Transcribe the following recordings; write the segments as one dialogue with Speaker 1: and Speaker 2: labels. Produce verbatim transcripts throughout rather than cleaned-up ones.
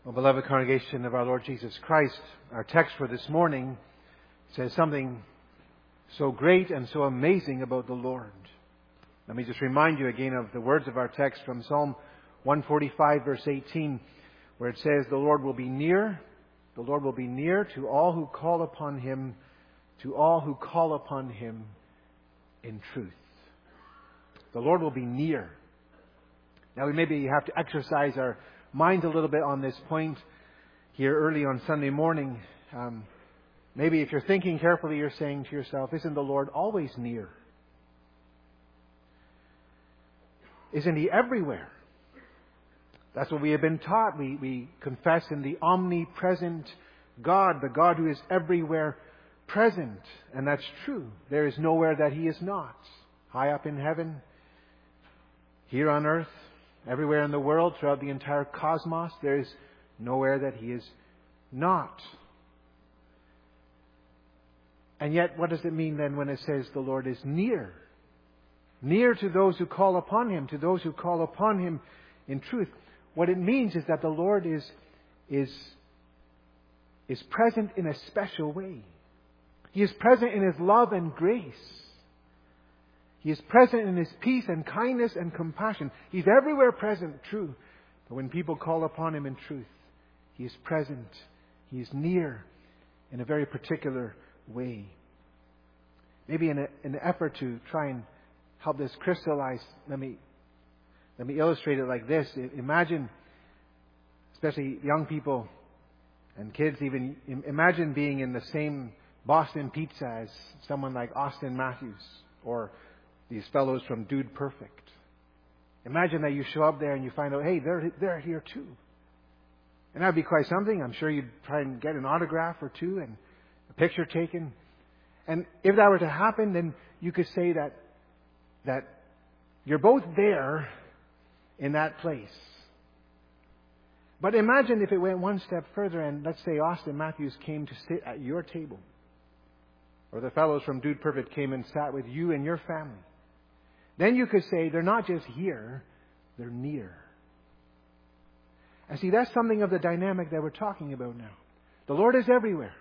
Speaker 1: Well, beloved congregation of our Lord Jesus Christ, our text for this morning says something so great and so amazing about the Lord. Let me just remind you again of the words of our text from Psalm one forty-five, verse eighteen, where it says, "The Lord will be near, the Lord will be near to all who call upon Him, to all who call upon Him in truth." The Lord will be near. Now, we maybe have to exercise our minds a little bit on this point here early on Sunday morning. Um, maybe if you're thinking carefully, you're saying to yourself, isn't the Lord always near? Isn't He everywhere? That's what we have been taught. We, we confess in the omnipresent God, the God who is everywhere present. And that's true. There is nowhere that He is not. High up in heaven, here on earth, everywhere in the world, throughout the entire cosmos, there is nowhere that He is not. And yet, what does it mean then when it says the Lord is near? Near to those who call upon Him, to those who call upon Him in truth. What it means is that the Lord is, is, is present in a special way. He is present in His love and grace. He is present in His peace and kindness and compassion. He's everywhere present, true. But when people call upon Him in truth, He is present. He is near in a very particular way. Maybe in, a, in an effort to try and help this crystallize, let me, let me illustrate it like this. Imagine, especially young people and kids even, imagine being in the same Boston Pizza as someone like Austin Matthews or these fellows from Dude Perfect. Imagine that you show up there and you find out, hey, they're they're here too. And that'd be quite something. I'm sure you'd try and get an autograph or two and a picture taken. And if that were to happen, then you could say that that you're both there in that place. But imagine if it went one step further and let's say Austin Matthews came to sit at your table. Or the fellows from Dude Perfect came and sat with you and your family. Then you could say they're not just here, they're near. And see, that's something of the dynamic that we're talking about now. The Lord is everywhere.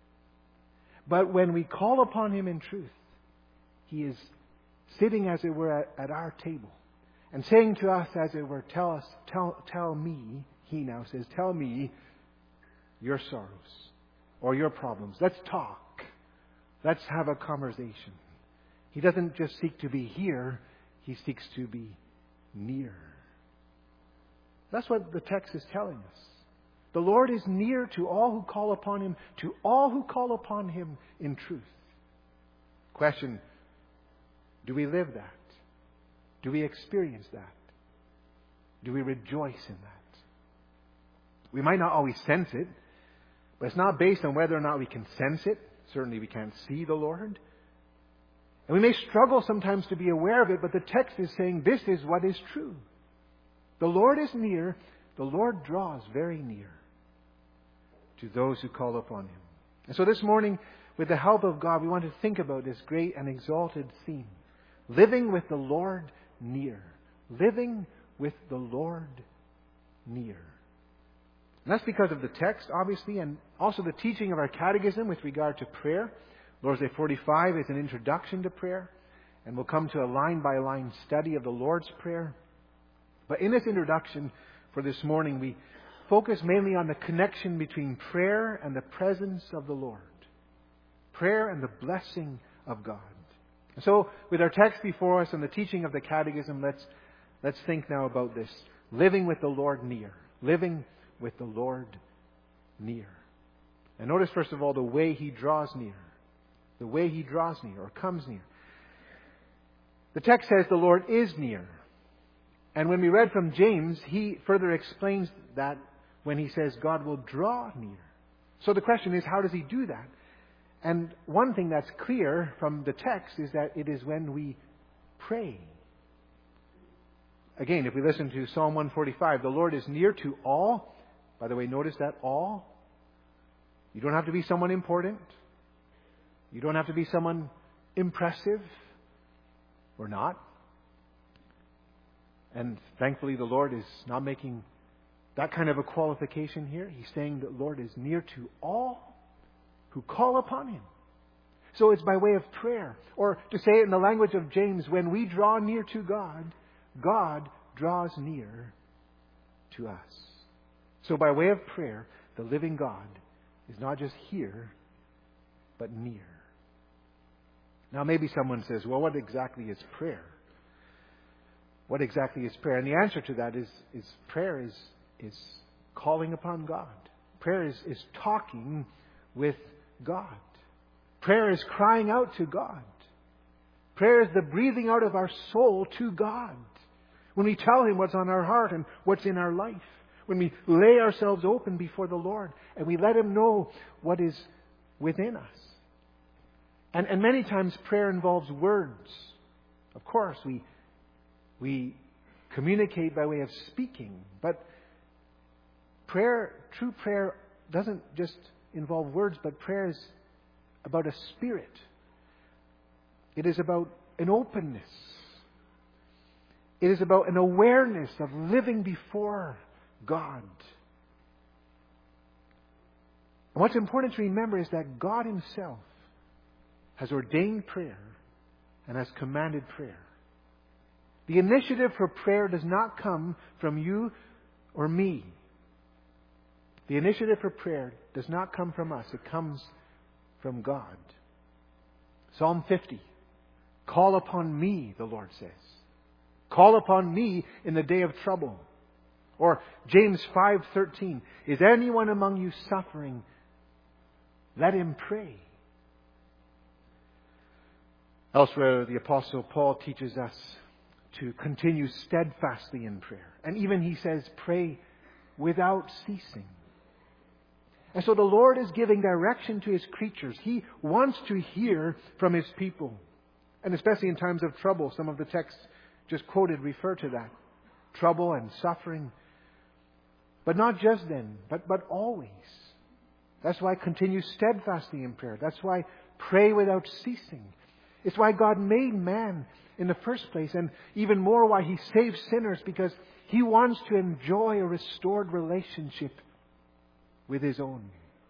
Speaker 1: But when we call upon Him in truth, He is sitting, as it were, at, at our table. And saying to us, as it were, tell us, tell, tell me, He now says, tell me your sorrows or your problems. Let's talk. Let's have a conversation. He doesn't just seek to be here, He seeks to be near. That's what the text is telling us. The Lord is near to all who call upon Him, to all who call upon Him in truth. Question, do we live that? Do we experience that? Do we rejoice in that? We might not always sense it, but it's not based on whether or not we can sense it. Certainly we can't see the Lord. And we may struggle sometimes to be aware of it, but the text is saying this is what is true. The Lord is near. The Lord draws very near to those who call upon Him. And so this morning, with the help of God, we want to think about this great and exalted theme. Living with the Lord near. Living with the Lord near. And that's because of the text, obviously, and also the teaching of our catechism with regard to prayer. Lord's Day forty-five is an introduction to prayer, and we'll come to a line-by-line study of the Lord's Prayer. But in this introduction for this morning, we focus mainly on the connection between prayer and the presence of the Lord. Prayer and the blessing of God. So, with our text before us and the teaching of the catechism, let's, let's think now about this. Living with the Lord near. Living with the Lord near. And notice, first of all, the way He draws near. The way He draws near or comes near. The text says the Lord is near. And when we read from James, he further explains that when he says God will draw near. So the question is, how does He do that? And one thing that's clear from the text is that it is when we pray. Again, if we listen to Psalm one forty-five, the Lord is near to all. By the way, notice that all. You don't have to be someone important. You don't have to be someone impressive or not. And thankfully, the Lord is not making that kind of a qualification here. He's saying that Lord is near to all who call upon Him. So it's by way of prayer. Or to say it in the language of James, when we draw near to God, God draws near to us. So by way of prayer, the living God is not just here, but near. Now maybe someone says, well, what exactly is prayer? What exactly is prayer? And the answer to that is, is prayer is, is calling upon God. Prayer is, is talking with God. Prayer is crying out to God. Prayer is the breathing out of our soul to God. When we tell Him what's on our heart and what's in our life. When we lay ourselves open before the Lord and we let Him know what is within us. And, and many times prayer involves words. Of course, we, we communicate by way of speaking. But prayer, true prayer doesn't just involve words, but prayer is about a spirit. It is about an openness. It is about an awareness of living before God. And what's important to remember is that God Himself has ordained prayer and has commanded prayer. The initiative for prayer does not come from you or me. The initiative for prayer does not come from us. It comes from God. Psalm fifty. Call upon me, the Lord says. Call upon me in the day of trouble. Or James five thirteen. Is anyone among you suffering? Let him pray. Elsewhere, the Apostle Paul teaches us to continue steadfastly in prayer. And even he says, pray without ceasing. And so the Lord is giving direction to His creatures. He wants to hear from His people. And especially in times of trouble, some of the texts just quoted refer to that. Trouble and suffering. But not just then, but, but always. That's why continue steadfastly in prayer. That's why pray without ceasing. It's why God made man in the first place. And even more why He saves sinners, because He wants to enjoy a restored relationship with His own.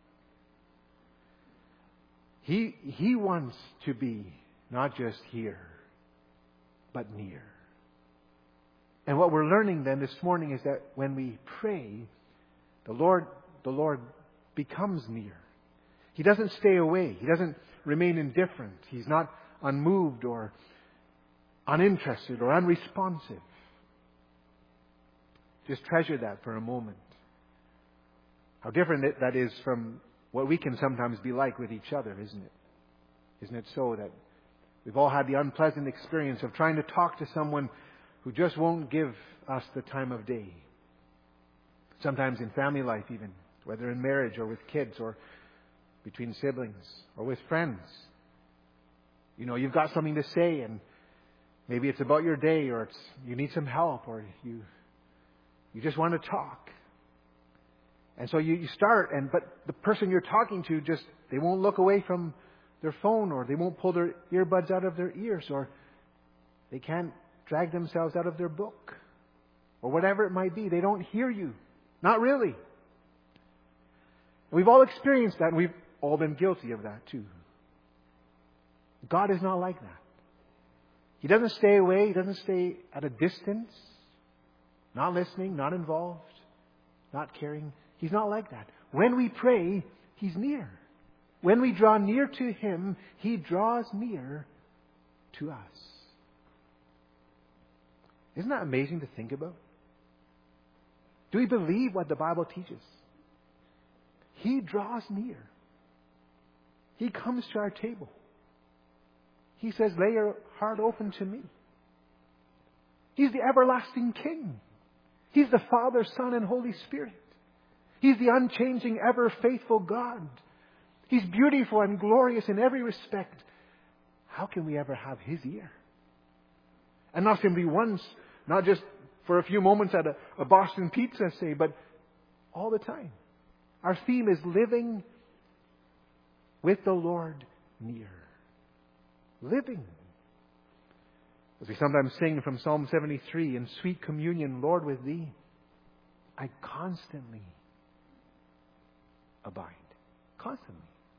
Speaker 1: He, he wants to be not just here, but near. And what we're learning then this morning is that when we pray, the Lord, the Lord becomes near. He doesn't stay away. He doesn't remain indifferent. He's not unmoved or uninterested or unresponsive. Just treasure that for a moment. How different that is from what we can sometimes be like with each other, isn't it? Isn't it so that we've all had the unpleasant experience of trying to talk to someone who just won't give us the time of day? Sometimes in family life even, whether in marriage or with kids or between siblings or with friends. You know, you've got something to say and maybe it's about your day or it's you need some help or you you just want to talk. And so you, you start, and but the person you're talking to just, they won't look away from their phone, or they won't pull their earbuds out of their ears, or they can't drag themselves out of their book, or whatever it might be. They don't hear you. Not really. We've all experienced that, and we've all been guilty of that too. God is not like that. He doesn't stay away. He doesn't stay at a distance, not listening, not involved, not caring. He's not like that. When we pray, He's near. When we draw near to Him, He draws near to us. Isn't that amazing to think about? Do we believe what the Bible teaches? He draws near. He comes to our table. He says, lay your heart open to me. He's the everlasting King. He's the Father, Son, and Holy Spirit. He's the unchanging, ever faithful God. He's beautiful and glorious in every respect. How can we ever have His ear? And not simply once, not just for a few moments at a, a Boston Pizza, say, but all the time. Our theme is living with the Lord near. Living. As we sometimes sing from Psalm seventy-three, in sweet communion, Lord, with Thee. I constantly abide. Constantly.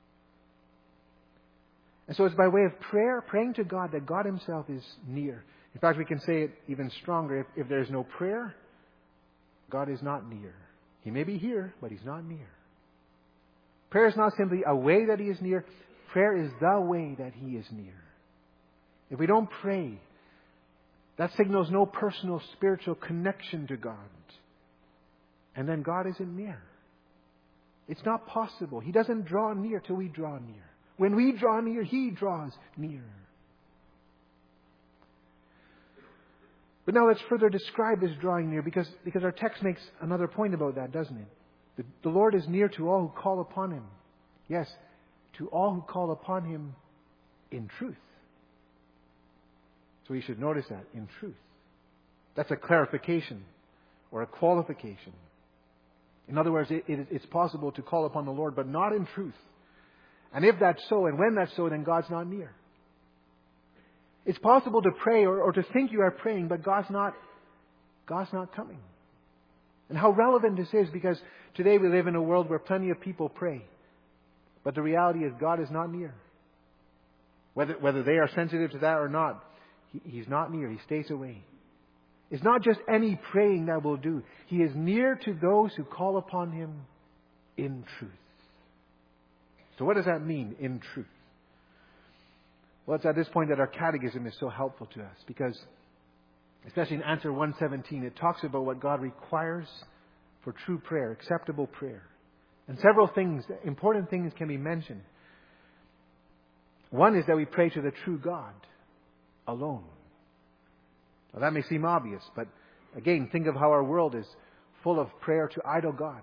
Speaker 1: And so it's by way of prayer, praying to God that God Himself is near. In fact, we can say it even stronger. If, if there's no prayer, God is not near. He may be here, but He's not near. Prayer is not simply a way that He is near. Prayer is the way that He is near. If we don't pray, that signals no personal spiritual connection to God. And then God isn't near. It's not possible. He doesn't draw near till we draw near. When we draw near, He draws near. But now let's further describe this drawing near, because, because our text makes another point about that, doesn't it? The, the Lord is near to all who call upon Him. Yes, to all who call upon Him in truth. So we should notice that, in truth. That's a clarification or a qualification. In other words, it, it, it's possible to call upon the Lord, but not in truth. And if that's so, and when that's so, then God's not near. It's possible to pray or, or to think you are praying, but God's not, God's not coming. And how relevant this is, because today we live in a world where plenty of people pray. But the reality is God is not near. Whether, whether they are sensitive to that or not, he, He's not near. He stays away. It's not just any praying that will do. He is near to those who call upon Him in truth. So what does that mean, in truth? Well, it's at this point that our catechism is so helpful to us, because especially in answer one seventeen, it talks about what God requires for true prayer, acceptable prayer. And several things, important things can be mentioned. One is that we pray to the true God alone. Now that may seem obvious, but again, think of how our world is full of prayer to idol gods.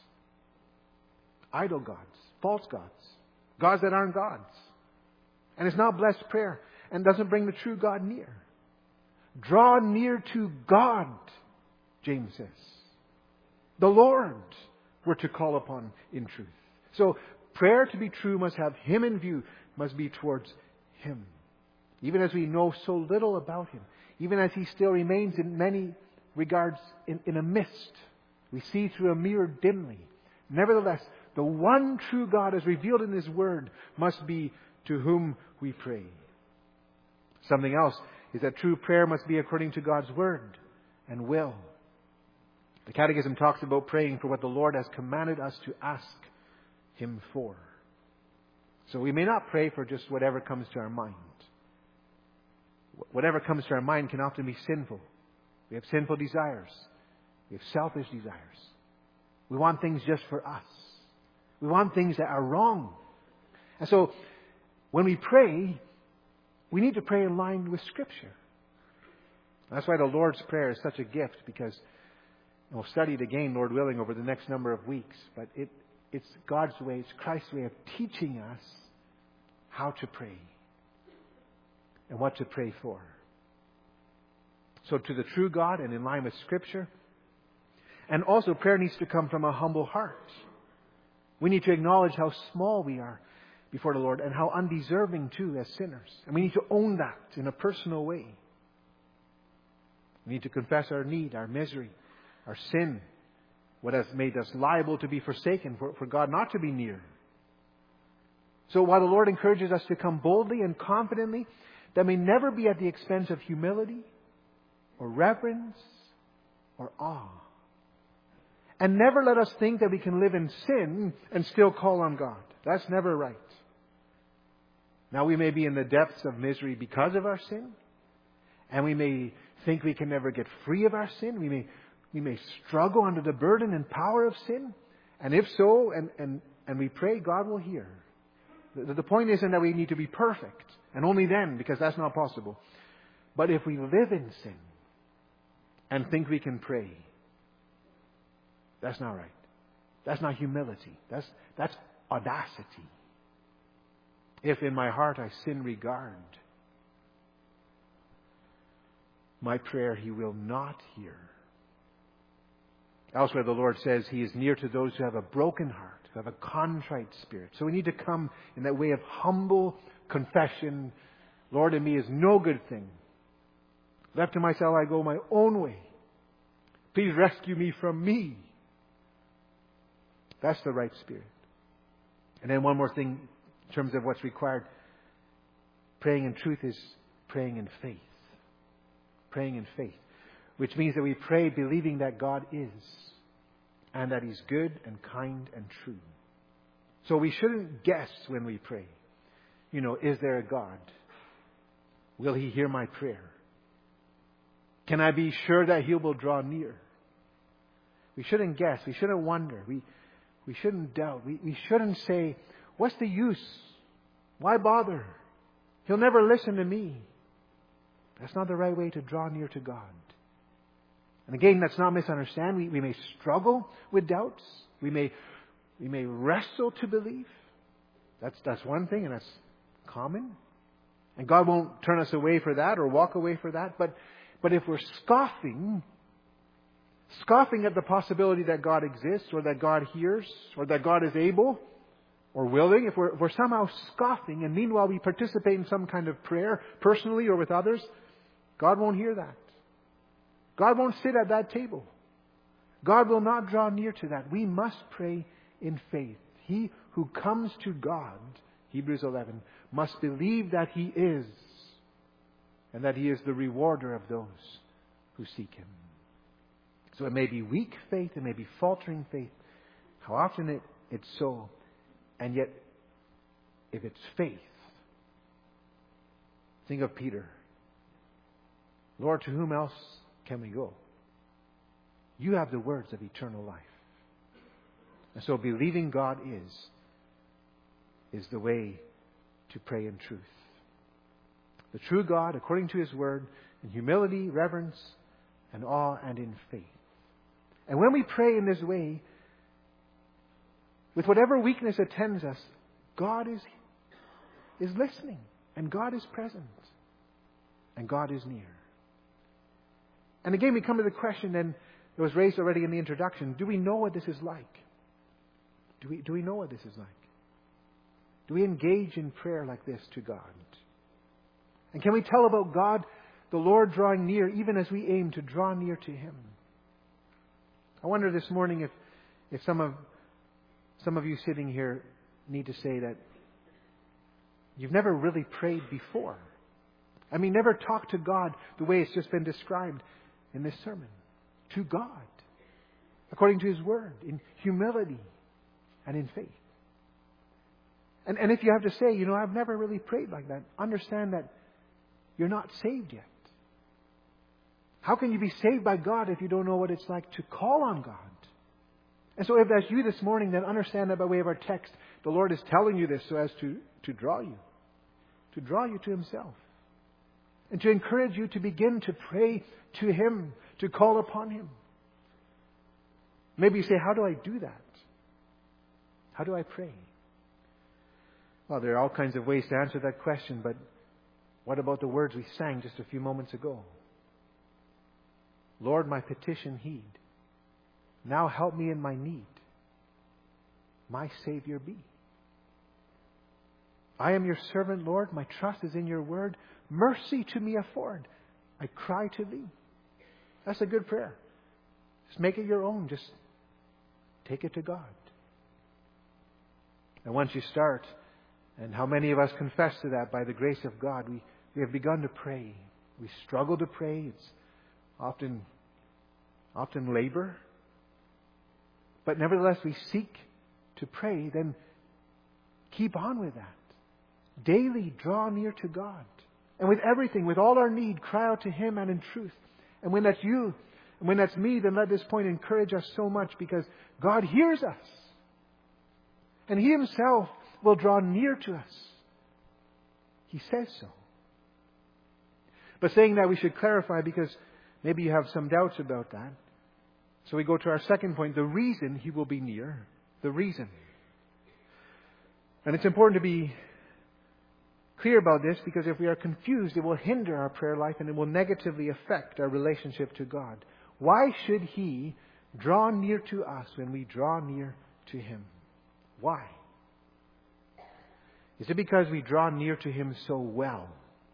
Speaker 1: Idol gods. False gods. Gods that aren't gods. And it's not blessed prayer and doesn't bring the true God near. Draw near to God, James says. The Lord we're to call upon in truth. So prayer to be true must have Him in view, must be towards Him. Even as we know so little about Him, even as He still remains in many regards in, in a mist, we see through a mirror dimly. Nevertheless, the one true God as revealed in His Word must be to whom we pray. Something else is that true prayer must be according to God's Word and will. The Catechism talks about praying for what the Lord has commanded us to ask Him for. So we may not pray for just whatever comes to our mind. Whatever comes to our mind can often be sinful. We have sinful desires. We have selfish desires. We want things just for us. We want things that are wrong. And so when we pray, we need to pray in line with Scripture. That's why the Lord's Prayer is such a gift, because we'll study it again, Lord willing, over the next number of weeks. But it, it's God's way, it's Christ's way of teaching us how to pray and what to pray for. So to the true God and in line with Scripture. And also prayer needs to come from a humble heart. We need to acknowledge how small we are before the Lord and how undeserving too as sinners. And we need to own that in a personal way. We need to confess our need, our misery, our sin, what has made us liable to be forsaken, for, for God not to be near. So while the Lord encourages us to come boldly and confidently, that may never be at the expense of humility or reverence or awe. And never let us think that we can live in sin and still call on God. That's never right. Now we may be in the depths of misery because of our sin. And we may think we can never get free of our sin. We may we may struggle under the burden and power of sin. And if so, and, and, and we pray, God will hear. The, the point isn't that we need to be perfect. And only then, because that's not possible. But if we live in sin and think we can pray, that's not right. That's not humility. That's, that's audacity. If in my heart I sin regard, my prayer He will not hear. Elsewhere the Lord says He is near to those who have a broken heart, who have a contrite spirit. So we need to come in that way of humble confession. Lord, in me is no good thing. Left to myself I go my own way. Please rescue me from me. That's the right spirit. And then one more thing in terms of what's required. Praying in truth is praying in faith. Praying in faith. Which means that we pray believing that God is. And that He's good and kind and true. So we shouldn't guess when we pray. You know, is there a God? Will He hear my prayer? Can I be sure that He will draw near? We shouldn't guess. We shouldn't wonder. We we shouldn't doubt. We, we shouldn't say, what's the use? Why bother? He'll never listen to me. That's not the right way to draw near to God. And again, let's not misunderstand. We, we may struggle with doubts. We may we may wrestle to believe. That's that's one thing, and that's common. And God won't turn us away for that or walk away for that. But but if we're scoffing, scoffing at the possibility that God exists or that God hears or that God is able or willing, if we're, if we're somehow scoffing and meanwhile we participate in some kind of prayer personally or with others, God won't hear that. God won't sit at that table. God will not draw near to that. We must pray in faith. He who comes to God, Hebrews eleven, must believe that He is and that He is the rewarder of those who seek Him. So it may be weak faith, it may be faltering faith. How often it, it's so. And yet, if it's faith, think of Peter. Lord, to whom else can we go? You have the words of eternal life. And so believing God is, is the way to pray in truth. The true God, according to His word, in humility, reverence, and awe, and in faith. And when we pray in this way, with whatever weakness attends us, God is, is listening. And God is present. And God is near. And again, we come to the question then that was raised already in the introduction. Do we know what this is like? Do we, do we know what this is like? Do we engage in prayer like this to God? And can we tell about God, the Lord, drawing near, even as we aim to draw near to Him? I wonder this morning if, if some of some of you sitting here need to say that you've never really prayed before. I mean, never talked to God the way it's just been described in this sermon. To God. According to His word. In humility and in faith. And, and if you have to say, you know, I've never really prayed like that, understand that you're not saved yet. How can you be saved by God if you don't know what it's like to call on God? And so if that's you this morning, then understand that by way of our text, the Lord is telling you this so as to, to draw you. To draw you to Himself. And to encourage you to begin to pray to Him. To call upon Him. Maybe you say, how do I do that? How do I pray? Well, there are all kinds of ways to answer that question, but what about the words we sang just a few moments ago? Lord, my petition heed. Now help me in my need. My Savior be. I am your servant, Lord. My trust is in your word. Mercy to me afford. I cry to thee. That's a good prayer. Just make it your own. Just take it to God. And once you start, and how many of us confess to that by the grace of God, we, we have begun to pray. We struggle to pray. It's often, often labor. But nevertheless, we seek to pray. Then keep on with that. Daily draw near to God. And with everything, with all our need, cry out to Him and in truth. And when that's you, and when that's me, then let this point encourage us so much because God hears us. And He Himself will draw near to us. He says so. But saying that, we should clarify because maybe you have some doubts about that. So we go to our second point, the reason He will be near. The reason. And it's important to be clear about this because if we are confused, it will hinder our prayer life and it will negatively affect our relationship to God. Why should He draw near to us when we draw near to Him? Why? Is it because we draw near to Him so well?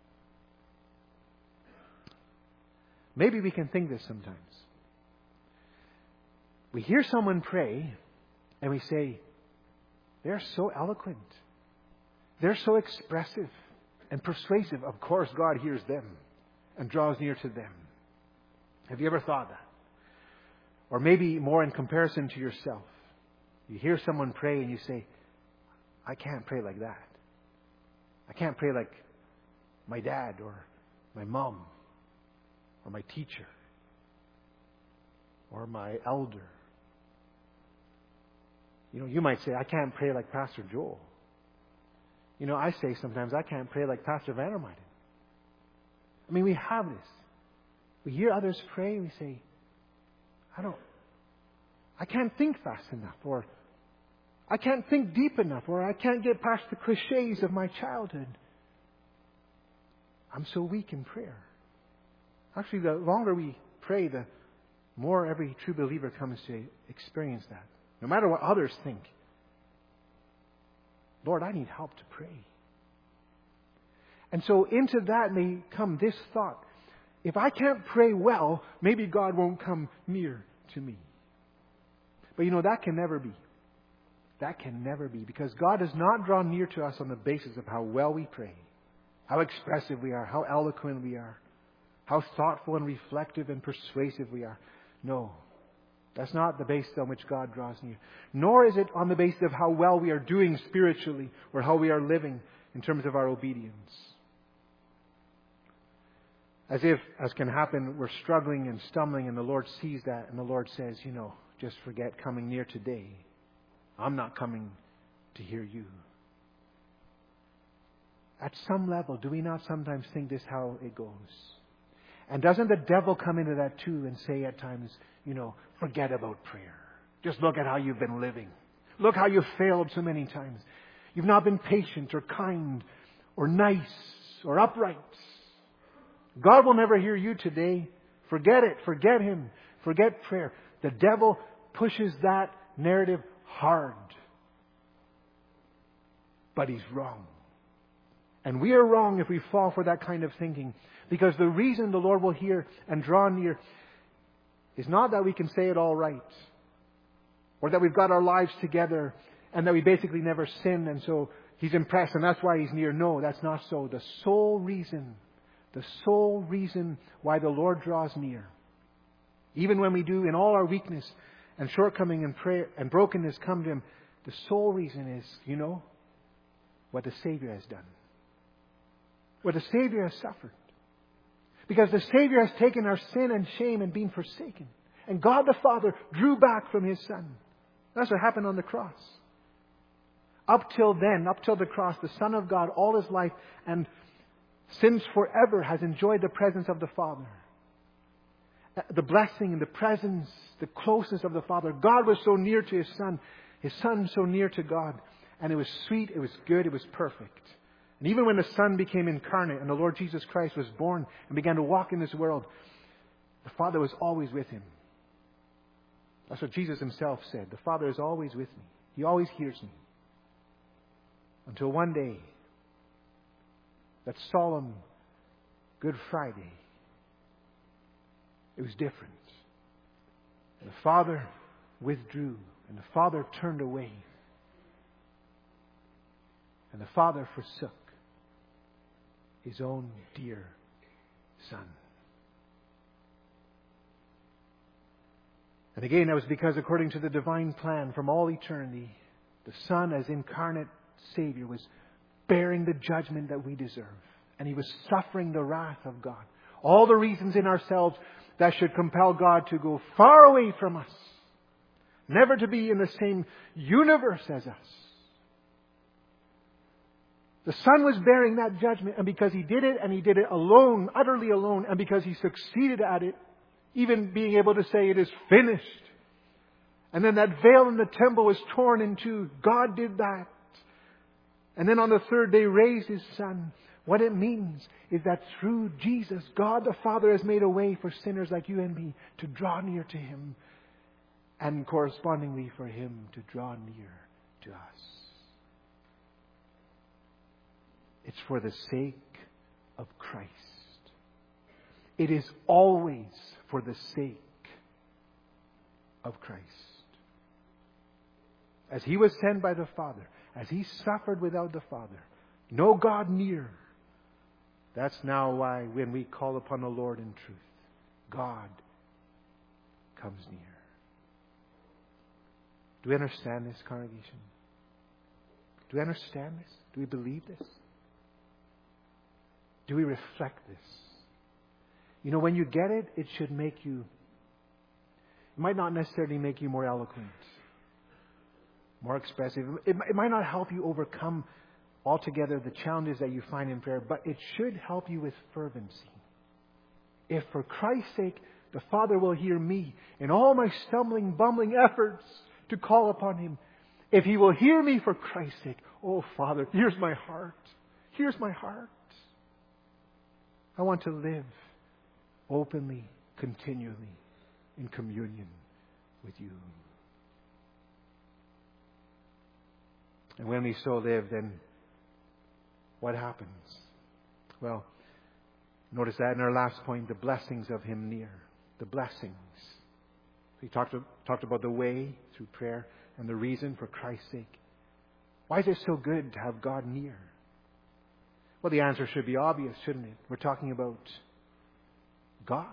Speaker 1: Maybe we can think this sometimes. We hear someone pray And we say, they're so eloquent. They're so expressive and persuasive. Of course, God hears them and draws near to them. Have you ever thought that? Or maybe more in comparison to yourself. You hear someone pray and you say, I can't pray like that. I can't pray like my dad or my mom or my teacher or my elder. You know, you might say, I can't pray like Pastor Joel. You know, I say sometimes, I can't pray like Pastor Vandermeiden. I mean, we have this. We hear others pray and we say, I don't, I can't think fast enough, or I can't think deep enough, or I can't get past the cliches of my childhood. I'm so weak in prayer. Actually, the longer we pray, the more every true believer comes to experience that. No matter what others think. Lord, I need help to pray. And so into that may come this thought. If I can't pray well, maybe God won't come near to me. But you know, that can never be. That can never be. Because God does not draw near to us on the basis of how well we pray. How expressive we are. How eloquent we are. How thoughtful and reflective and persuasive we are. No. That's not the basis on which God draws near. Nor is it on the basis of how well we are doing spiritually or how we are living in terms of our obedience. As if, as can happen, we're struggling and stumbling and the Lord sees that and the Lord says, you know, just forget coming near today. I'm not coming to hear you. At some level, do we not sometimes think this is how it goes? And doesn't the devil come into that too and say at times, you know, forget about prayer. Just look at how you've been living. Look how you've failed so many times. You've not been patient or kind or nice or upright. God will never hear you today. Forget it. Forget Him. Forget prayer. The devil pushes that narrative hard. But he's wrong. And we are wrong if we fall for that kind of thinking. Because the reason the Lord will hear and draw near is not that we can say it all right. Or that we've got our lives together and that we basically never sin and so He's impressed and that's why He's near. No, that's not so. The sole reason, the sole reason why the Lord draws near, even when we do in all our weakness and shortcoming and prayer and brokenness come to Him, the sole reason is, you know, what the Savior has done. What the Savior has suffered. Because the Savior has taken our sin and shame and been forsaken. And God the Father drew back from His Son. That's what happened on the cross. Up till then, up till the cross, the Son of God all His life and since forever has enjoyed the presence of the Father. The blessing and the presence, the closeness of the Father. God was so near to His Son. His Son so near to God. And it was sweet, it was good, it was perfect. And even when the Son became incarnate and the Lord Jesus Christ was born and began to walk in this world, the Father was always with Him. That's what Jesus Himself said. The Father is always with me. He always hears me. Until one day, that solemn Good Friday, it was different. And the Father withdrew and the Father turned away. And the Father forsook His own dear Son. And again, that was because according to the divine plan from all eternity, the Son as incarnate Savior was bearing the judgment that we deserve. And He was suffering the wrath of God. All the reasons in ourselves that should compel God to go far away from us. Never to be in the same universe as us. The Son was bearing that judgment, and because He did it, and He did it alone, utterly alone, and because He succeeded at it, even being able to say it is finished. And then that veil in the temple was torn in two. God did that. And then on the third day raised His Son. What it means is that through Jesus, God the Father has made a way for sinners like you and me to draw near to Him. And correspondingly for Him to draw near to us. It's for the sake of Christ. It is always for the sake of Christ. as He was sent by the Father, as He suffered without the Father, no God near. That's now why when we call upon the Lord in truth, God comes near. Do we understand this, congregation? Do we understand this? Do we believe this? Do we reflect this? You know, when you get it, it should make you, it might not necessarily make you more eloquent, more expressive. It, it might not help you overcome altogether the challenges that you find in prayer, but it should help you with fervency. If for Christ's sake the Father will hear me in all my stumbling, bumbling efforts to call upon Him, if He will hear me for Christ's sake, oh Father, here's my heart. Here's my heart. I want to live openly, continually in communion with You. And when we so live, then what happens? Well, notice that in our last point, the blessings of Him near. The blessings. We talked, talked about the way through prayer and the reason for Christ's sake. Why is it so good to have God near? Well, the answer should be obvious, shouldn't it? We're talking about God.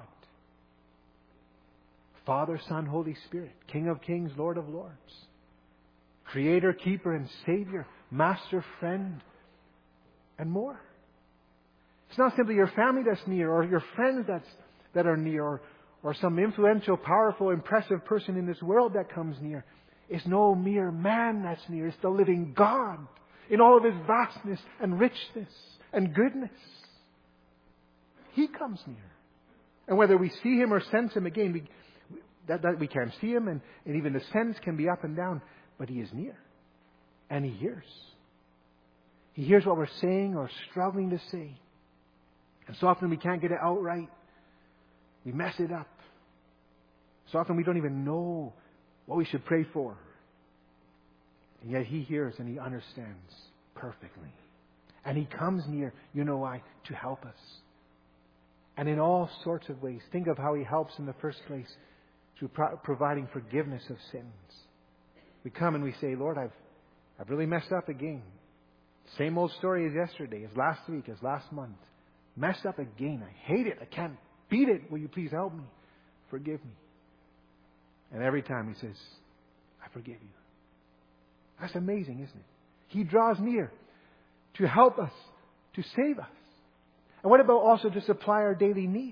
Speaker 1: Father, Son, Holy Spirit. King of kings, Lord of lords. Creator, keeper, and Savior. Master, friend, and more. It's not simply your family that's near, or your friends that's, that are near, or, or some influential, powerful, impressive person in this world that comes near. It's no mere man that's near. It's the living God in all of His vastness and richness and goodness. He comes near. And whether we see Him or sense Him, again, we, that, that we can't see Him, and, and even the sense can be up and down, but He is near. And He hears. He hears what we're saying or struggling to say. And so often we can't get it out right. We mess it up. So often we don't even know what we should pray for. And yet He hears and He understands perfectly. And He comes near, you know why? To help us. And in all sorts of ways. Think of how He helps in the first place through pro- providing forgiveness of sins. We come and we say, Lord, I've, I've really messed up again. Same old story as yesterday, as last week, as last month. Messed up again. I hate it. I can't beat it. Will you please help me? Forgive me. And every time He says, I forgive you. That's amazing, isn't it? He draws near to help us, to save us. And what about also to supply our daily needs?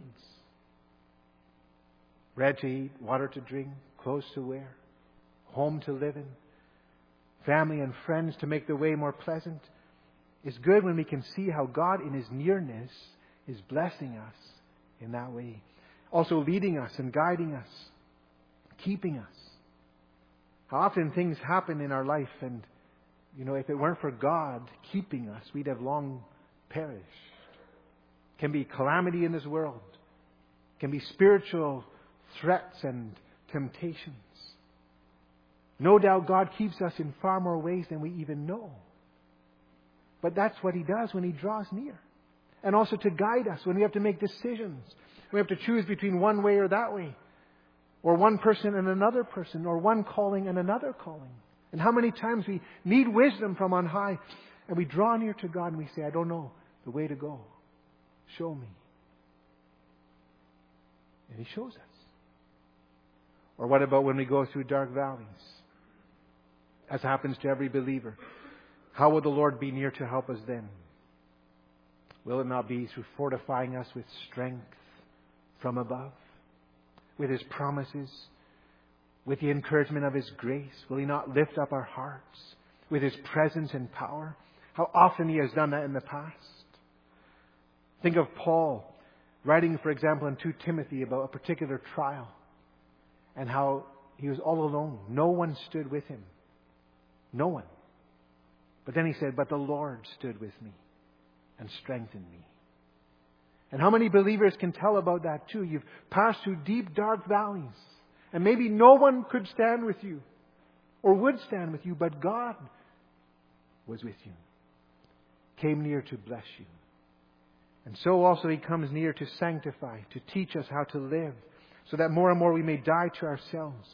Speaker 1: Bread to eat, water to drink, clothes to wear, home to live in, family and friends to make the way more pleasant. It's good when we can see how God in His nearness is blessing us in that way. Also leading us and guiding us, keeping us. How often things happen in our life, and, you know, if it weren't for God keeping us, we'd have long perished. It can be calamity in this world. It can be spiritual threats and temptations. No doubt God keeps us in far more ways than we even know. But that's what He does when He draws near. And also to guide us when we have to make decisions. We have to choose between one way or that way. Or one person and another person. Or one calling and another calling. And how many times we need wisdom from on high. And we draw near to God and we say, I don't know the way to go. Show me. And He shows us. Or what about when we go through dark valleys? As happens to every believer. How will the Lord be near to help us then? Will it not be through fortifying us with strength from above? With His promises? With the encouragement of His grace? Will He not lift up our hearts? With His presence and power? How often He has done that in the past. Think of Paul writing, for example, in Second Timothy about a particular trial. And how he was all alone. No one stood with him. No one. But then he said, but the Lord stood with me and strengthened me. And how many believers can tell about that too? You've passed through deep, dark valleys. And maybe no one could stand with you. Or would stand with you. But God was with you. Came near to bless you. And so also He comes near to sanctify. To teach us how to live. So that more and more we may die to ourselves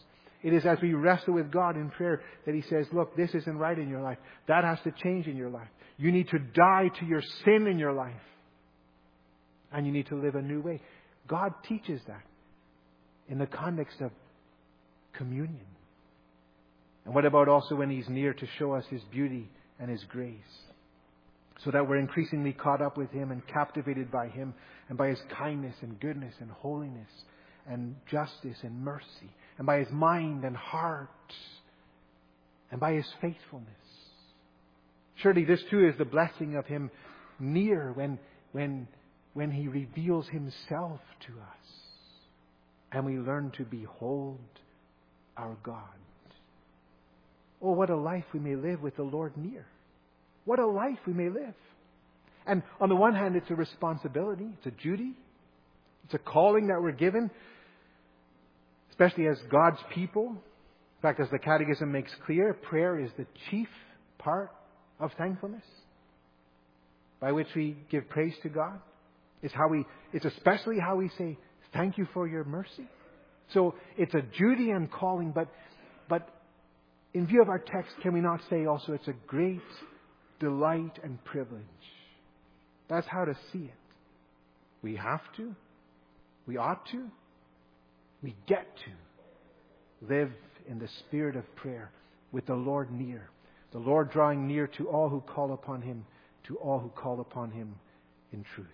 Speaker 1: It is as we wrestle with God in prayer that He says, look, this isn't right in your life. That has to change in your life. You need to die to your sin in your life. And you need to live a new way. God teaches that in the context of communion. And what about also when He's near to show us His beauty and His grace? So that we're increasingly caught up with Him and captivated by Him and by His kindness and goodness and holiness and justice and mercy and by His mind and heart and by His faithfulness. Surely this too is the blessing of Him near when, when, when He reveals Himself to us and we learn to behold our God. Oh, what a life we may live with the Lord near. What a life we may live. And on the one hand, it's a responsibility. It's a duty. It's a calling that we're given, especially as God's people. In fact, as the Catechism makes clear, prayer is the chief part of thankfulness by which we give praise to God. It's how we, it's especially how we say, thank you for your mercy. So it's a duty and calling, but, but in view of our text, can we not say also it's a great delight and privilege? That's how to see it. We have to. We ought to. We get to live in the spirit of prayer with the Lord near. The Lord drawing near to all who call upon Him, to all who call upon Him in truth.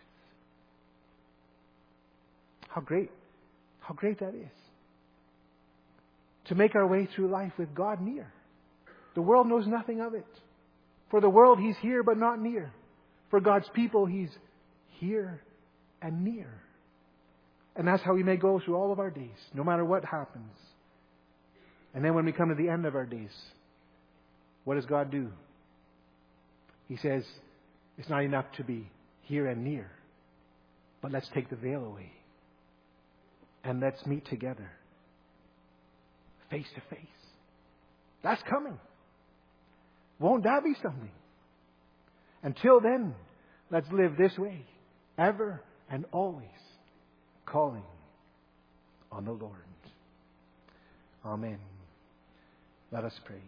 Speaker 1: How great, how great that is. To make our way through life with God near. The world knows nothing of it. For the world, He's here but not near. For God's people, He's here and near. And that's how we may go through all of our days, no matter what happens. And then when we come to the end of our days, what does God do? He says, it's not enough to be here and near, but let's take the veil away. And let's meet together, face to face. That's coming. Won't that be something? Until then, let's live this way, ever and always, calling on the Lord. Amen. Let us pray.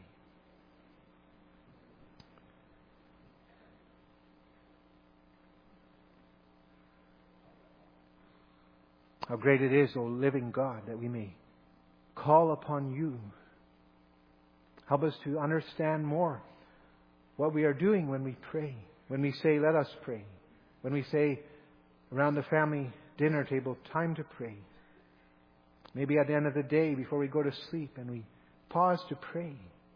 Speaker 1: How great it is, O living God, that we may call upon You. Help us to understand more what we are doing when we pray. When we say, let us pray. When we say, around the family dinner table, time to pray. Maybe at the end of the day, before we go to sleep, and we pause to pray.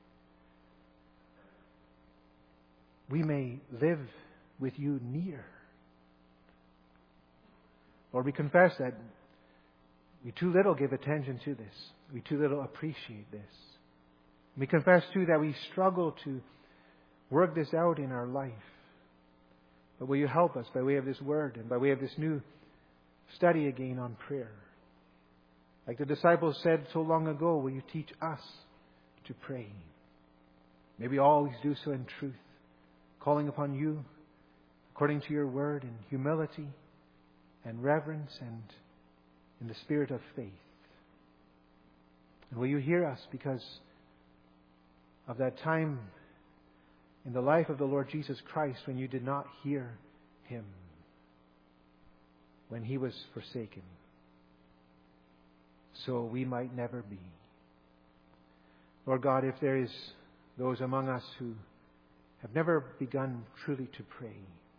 Speaker 1: We may live with You near. Lord, we confess that we too little give attention to this. We too little appreciate this. We confess too that we struggle to work this out in our life. But will You help us by way of this word and by way of this new study again on prayer? Like the disciples said so long ago, will You teach us to pray? May we always do so in truth, calling upon You according to Your word in humility and reverence and in the spirit of faith. And will You hear us because of that time in the life of the Lord Jesus Christ when You did not hear Him, when He was forsaken, so we might never be. Lord God, if there is those among us who have never begun truly to pray,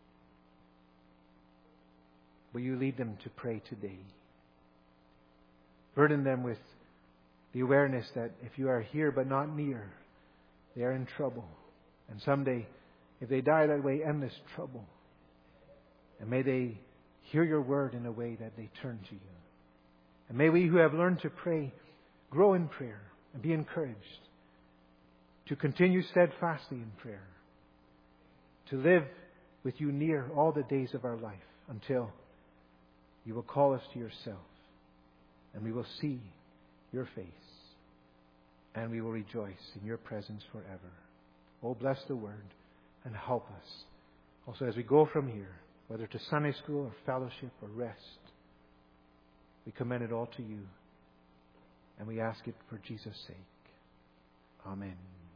Speaker 1: will You lead them to pray today? Burden them with the awareness that if You are here but not near, they are in trouble. And someday, if they die that way, endless trouble. And may they hear Your word in a way that they turn to You. And may we who have learned to pray grow in prayer and be encouraged to continue steadfastly in prayer, to live with You near all the days of our life until You will call us to Yourself and we will see Your face and we will rejoice in Your presence forever. Oh, bless the word and help us. Also, as we go from here, whether to Sunday school or fellowship or rest, we commend it all to You. And we ask it for Jesus' sake. Amen.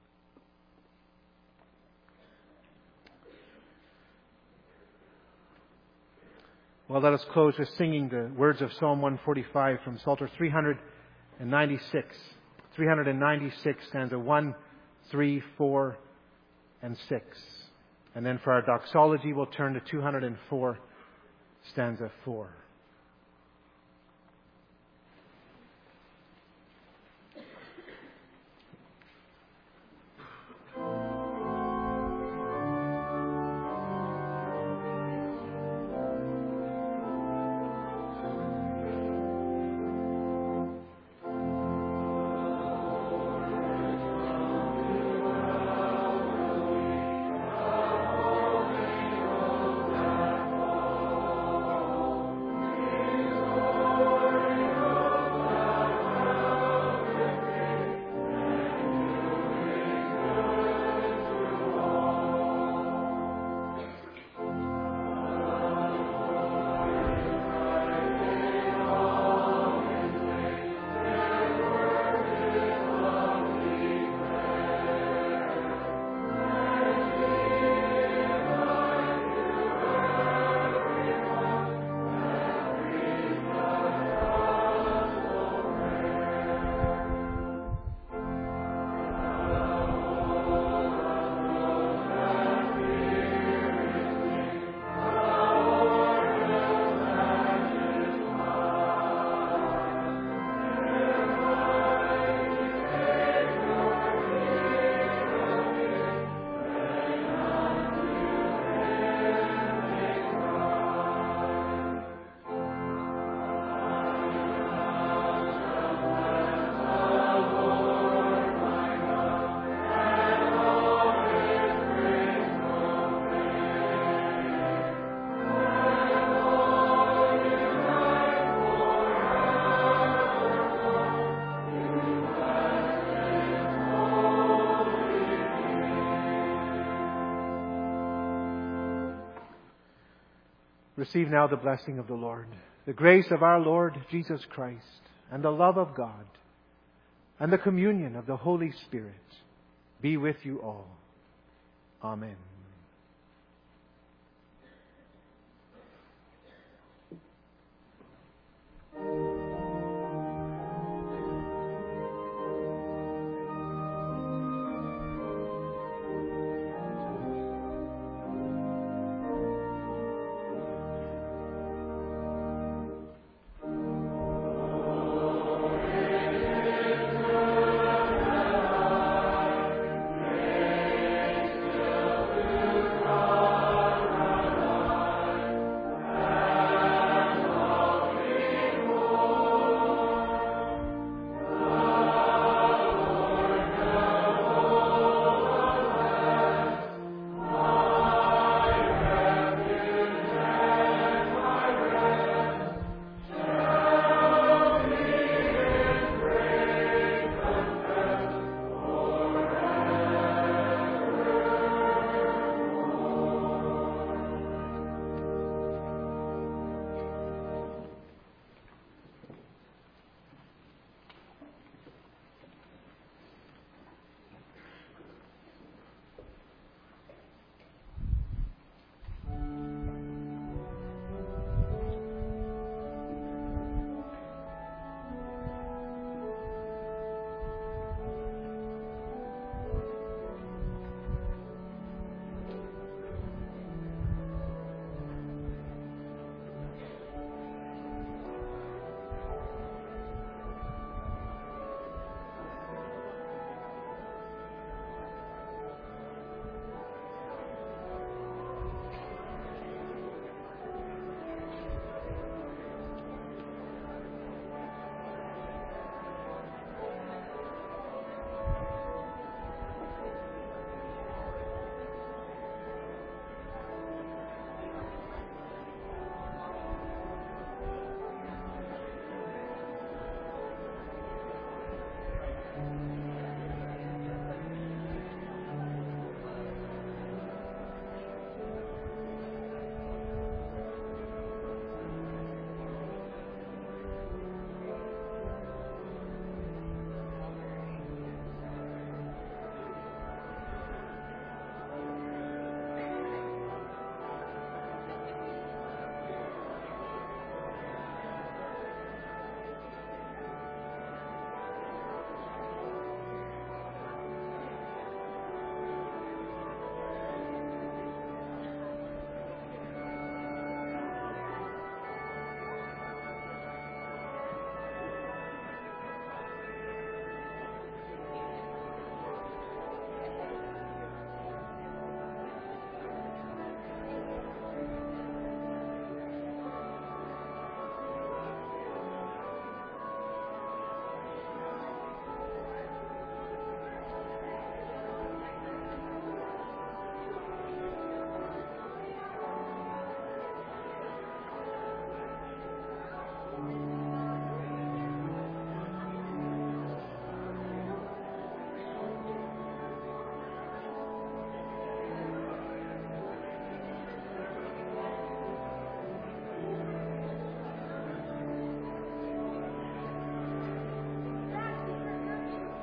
Speaker 1: Well, let us close with singing the words of Psalm one forty-five from Psalter three ninety-six. three ninety-six, stanza one, three, four, and six. And then for our doxology, we'll turn to two hundred four, stanza four. Receive now the blessing of the Lord. The grace of our Lord Jesus Christ, and the love of God, and the communion of the Holy Spirit be with you all. Amen.